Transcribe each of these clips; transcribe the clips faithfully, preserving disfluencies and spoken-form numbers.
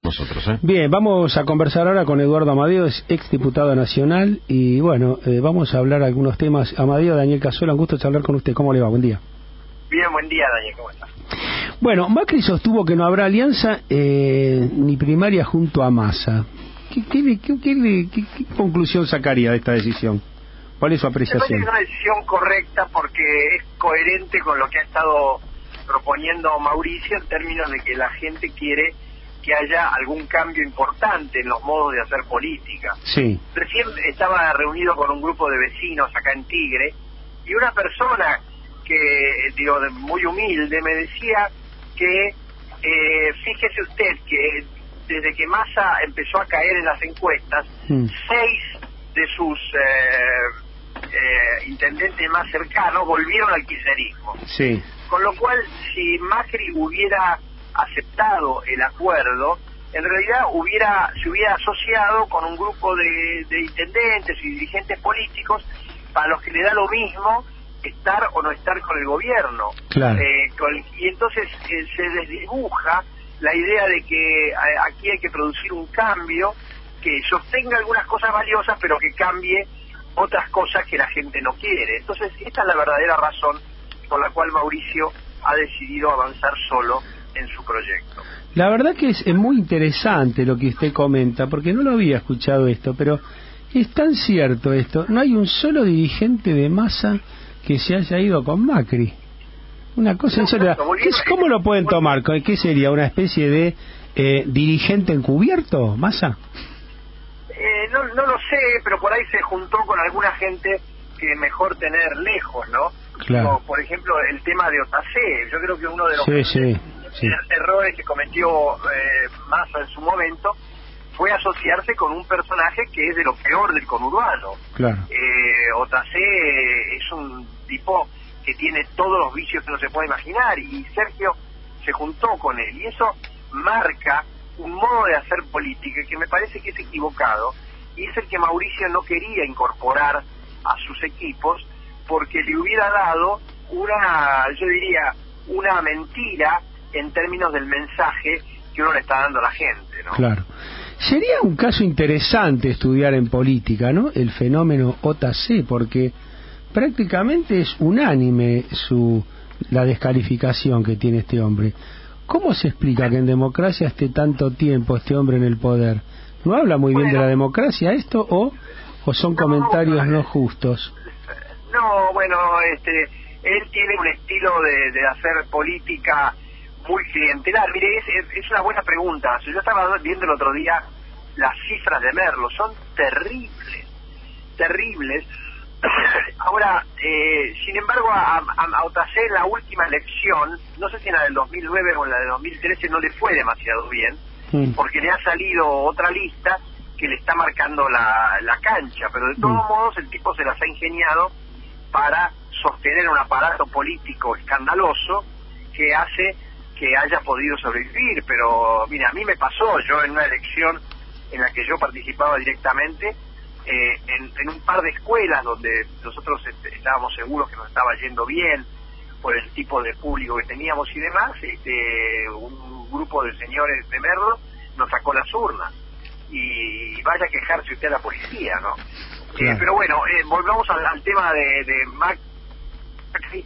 nosotros, ¿eh? Bien, vamos a conversar ahora con Eduardo Amadeo, es exdiputado nacional, y bueno, eh, vamos a hablar algunos temas. Amadeo, Daniel Cazuela, un gusto charlar con usted. ¿Cómo le va? Buen día. Bien, buen día, Daniel, ¿cómo estás? Bueno, Macri sostuvo que no habrá alianza eh, ni primaria junto a Massa. ¿Qué, qué, qué, qué, qué, qué conclusión sacaría de esta decisión? ¿Cuál es su apreciación? Me parece que es una decisión correcta porque es coherente con lo que ha estado proponiendo Mauricio en términos de que la gente quiere que haya algún cambio importante en los modos de hacer política. Sí. Recién estaba reunido con un grupo de vecinos acá en Tigre y una persona que, digo, muy humilde, me decía que, eh, fíjese usted que desde que Massa empezó a caer en las encuestas, mm. seis de sus eh, eh, intendentes más cercanos volvieron al kirchnerismo. Sí. Con lo cual, si Macri hubiera aceptado el acuerdo, en realidad hubiera se hubiera asociado con un grupo de, de intendentes y dirigentes políticos para los que le da lo mismo estar o no estar con el gobierno. Claro. Eh, con, y entonces eh, se desdibuja la idea de que eh, aquí hay que producir un cambio que sostenga algunas cosas valiosas, pero que cambie otras cosas que la gente no quiere. Entonces, esta es la verdadera razón por la cual Mauricio ha decidido avanzar solo en su proyecto. La verdad que es, es muy interesante lo que usted comenta, porque no lo había escuchado esto, pero es tan cierto esto. No hay un solo dirigente de Massa que se haya ido con Macri. Una cosa, no, no, ¿Qué es, ¿cómo lo pueden tomar? ¿Qué sería? ¿Una especie de eh, dirigente encubierto, Massa? Eh, no, no lo sé, pero por ahí se juntó con alguna gente que mejor tener lejos, ¿no? Claro. Como, por ejemplo, el tema de Otacé. Yo creo que uno de los sí, sí, sí. errores que cometió eh, Massa en su momento fue asociarse con un personaje que es de lo peor del conurbano. Claro. Eh, Otacé es un tipo que tiene todos los vicios que uno se puede imaginar, y Sergio se juntó con él, y eso marca un modo de hacer política que me parece que es equivocado, y es el que Mauricio no quería incorporar a sus equipos, porque le hubiera dado una, yo diría, una mentira en términos del mensaje que uno le está dando a la gente, ¿no? Claro. Sería un caso interesante estudiar en política, ¿no? El fenómeno Otacé, porque prácticamente es unánime su la descalificación que tiene este hombre. ¿Cómo se explica que en democracia esté tanto tiempo este hombre en el poder? ¿No habla muy bien bueno, de la democracia esto o, o son no, comentarios no justos? No, bueno, este, él tiene un estilo de, de hacer política muy clientelar. Mire, es, es una buena pregunta. Yo estaba viendo el otro día las cifras de Merlo, son terribles, terribles. Ahora, eh, sin embargo, a, a, a Otacé en la última elección, no sé si en la del dos mil nueve o en la del dos mil trece, no le fue demasiado bien, sí. porque le ha salido otra lista que le está marcando la, la cancha, pero de todos sí. modos el tipo se las ha ingeniado para sostener un aparato político escandaloso que hace que haya podido sobrevivir. Pero mira, a mí me pasó, yo en una elección en la que yo participaba directamente, eh, en, en un par de escuelas donde nosotros est- estábamos seguros que nos estaba yendo bien por el tipo de público que teníamos y demás, este, un grupo de señores de Merlo nos sacó las urnas, y vaya a quejarse usted a la policía, ¿no? Claro. Eh, pero bueno, eh, volvamos al, al tema de, de Macri,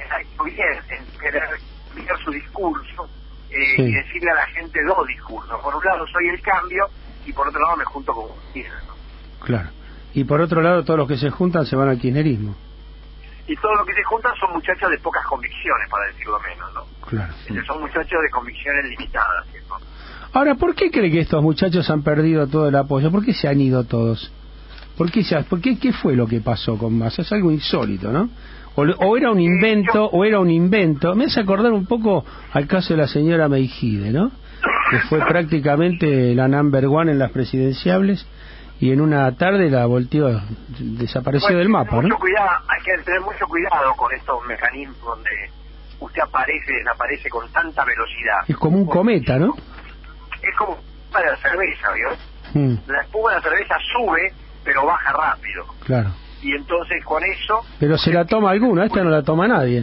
eh, en querer cambiar su discurso eh, sí. y decirle a la gente dos discursos. Por un lado soy el cambio y por otro lado me junto con Justicia, ¿no? Claro. Y por otro lado todos los que se juntan se van al kirchnerismo. Y todos los que se juntan son muchachos de pocas convicciones, para decirlo menos, ¿no? Claro. Este, son muchachos de convicciones limitadas, ¿no? Ahora, ¿por qué cree que estos muchachos han perdido todo el apoyo? ¿Por qué se han ido todos? ¿Por qué, se, por qué, qué fue lo que pasó con Massa? Es algo insólito, ¿no? O, o era un invento, o era un invento. Me hace acordar un poco al caso de la señora Meijide, ¿no? Que fue prácticamente la number one en las presidenciables y en una tarde la volteó, desapareció bueno, del mapa, mucho ¿no? Cuidado, hay que tener mucho cuidado con estos mecanismos donde usted aparece, desaparece con tanta velocidad. Es como un cometa, ¿no? Es como la espuma de la cerveza, ¿vio? Mm. La espuma de la cerveza sube, pero baja rápido. Claro. Y entonces con eso... Pero se la toma alguno, esta no la toma nadie.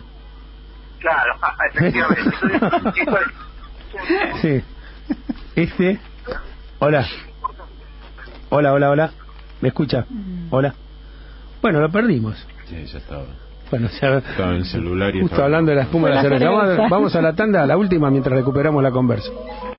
Claro, efectivamente. Entonces, esto es... Sí. Este... Hola. Hola, hola, hola. ¿Me escucha? Hola. Bueno, lo perdimos. Sí, ya estaba. Bueno, ya, estaba en el celular y justo estaba... hablando de la espuma de la cerveza. Vamos, vamos a la tanda, a la última, mientras recuperamos la conversa.